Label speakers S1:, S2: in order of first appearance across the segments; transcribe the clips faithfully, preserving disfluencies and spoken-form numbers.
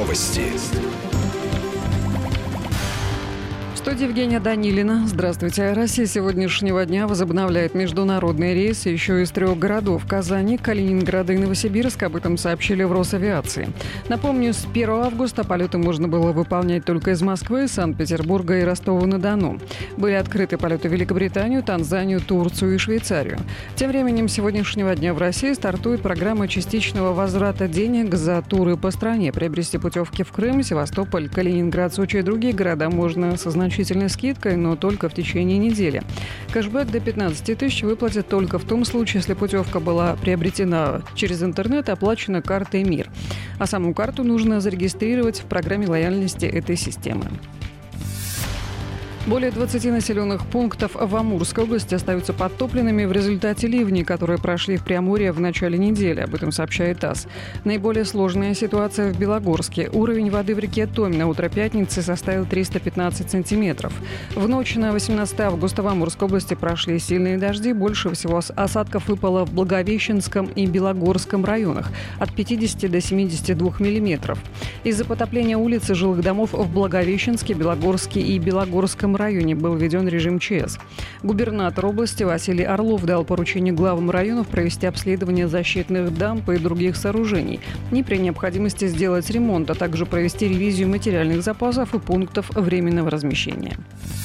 S1: Новости.
S2: В студии Евгения Данилина. Здравствуйте. Россия сегодняшнего дня возобновляет международные рейсы еще из трех городов – Казани, Калининграда и Новосибирска. Об этом сообщили в Росавиации. Напомню, с первого августа полеты можно было выполнять только из Москвы, Санкт-Петербурга и Ростова-на-Дону. Были открыты полеты в Великобританию, Танзанию, Турцию и Швейцарию. Тем временем, с сегодняшнего дня в России стартует программа частичного возврата денег за туры по стране. Приобрести путевки в Крым, Севастополь, Калининград, Сочи и другие города можно со значительной скидкой, но только в течение недели. Кэшбэк до пятнадцати тысяч выплатят только в том случае, если путевка была приобретена через интернет и оплачена картой МИР. А саму карту нужно зарегистрировать в программе лояльности этой системы. Более двадцати населенных пунктов в Амурской области остаются подтопленными в результате ливней, которые прошли в Преамурье в начале недели. Об этом сообщает ТАСС. Наиболее сложная ситуация в Белогорске. Уровень воды в реке Томь на утро пятницы составил триста пятнадцать сантиметров. В ночь на восемнадцатое августа в Амурской области прошли сильные дожди. Больше всего осадков выпало в Благовещенском и Белогорском районах – от пятидесяти до семидесяти двух миллиметров. Из-за потопления улиц и жилых домов в Благовещенске, Белогорске и Белогорском районе был введен режим ЧС. Губернатор области Василий Орлов дал поручение главам районов провести обследование защитных дамб и других сооружений и при необходимости сделать ремонт, а также провести ревизию материальных запасов и пунктов временного размещения.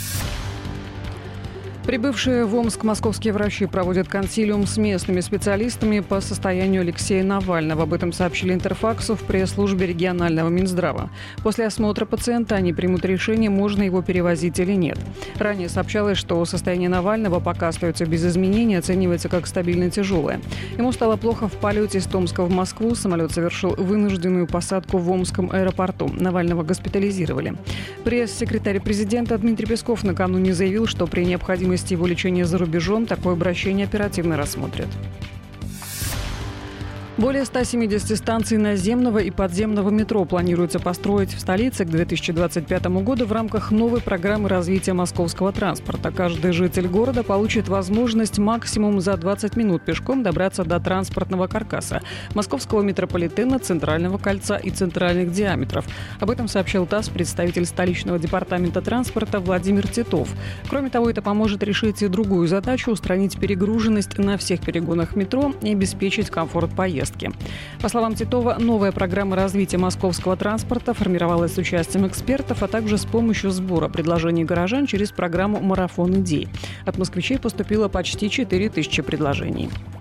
S2: Прибывшие в Омск московские врачи проводят консилиум с местными специалистами по состоянию Алексея Навального. Об этом сообщили Интерфаксу в пресс-службе регионального Минздрава. После осмотра пациента они примут решение, можно его перевозить или нет. Ранее сообщалось, что состояние Навального пока остается без изменений, оценивается как стабильно тяжелое. Ему стало плохо в полете из Томска в Москву. Самолет совершил вынужденную посадку в Омском аэропорту. Навального госпитализировали. Пресс-секретарь президента Дмитрий Песков накануне заявил, что при необходимости его лечения за рубежом такое обращение оперативно рассмотрят. Более ста семидесяти станций наземного и подземного метро планируется построить в столице к две тысячи двадцать пятому году в рамках новой программы развития московского транспорта. Каждый житель города получит возможность максимум за двадцать минут пешком добраться до транспортного каркаса московского метрополитена, Центрального кольца и центральных диаметров. Об этом сообщил ТАСС представитель столичного департамента транспорта Владимир Титов. Кроме того, это поможет решить и другую задачу – устранить перегруженность на всех перегонах метро и обеспечить комфорт поездки. По словам Титова, новая программа развития московского транспорта формировалась с участием экспертов, а также с помощью сбора предложений горожан через программу «Марафон идей». От москвичей поступило почти четыре тысячи предложений.